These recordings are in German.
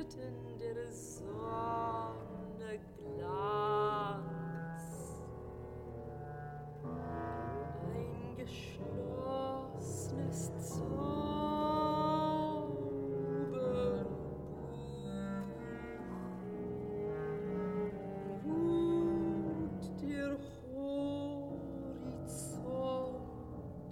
werden der Sonne Glanz. Ein geschlossenes Zauberbuch ruht der Horizont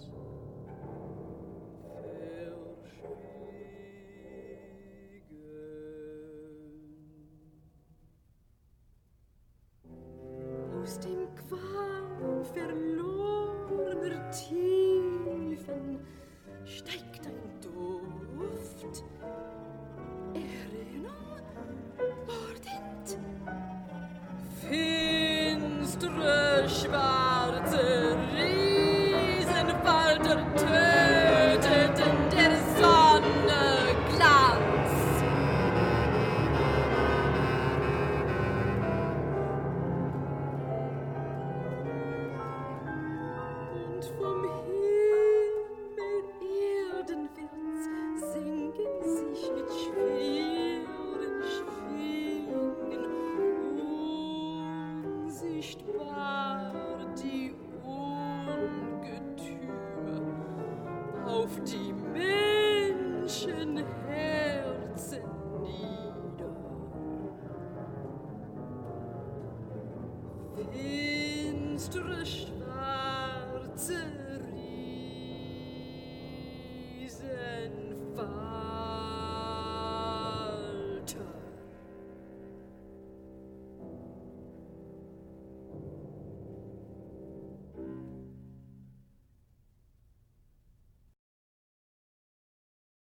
verschwiegen. Aus dem Qualm verlorener Tiefen steigt ein Duft, Erinnerung, mordend. Finstere, schwarze Riesenfalter töteten der Sonne Glanz. Und vom Himmel erdenwärts senken sich mit schweren Schwingen unsichtbar die Ungetüme auf die Menschenherzen nieder. Finstere, schwarze Riesenfalter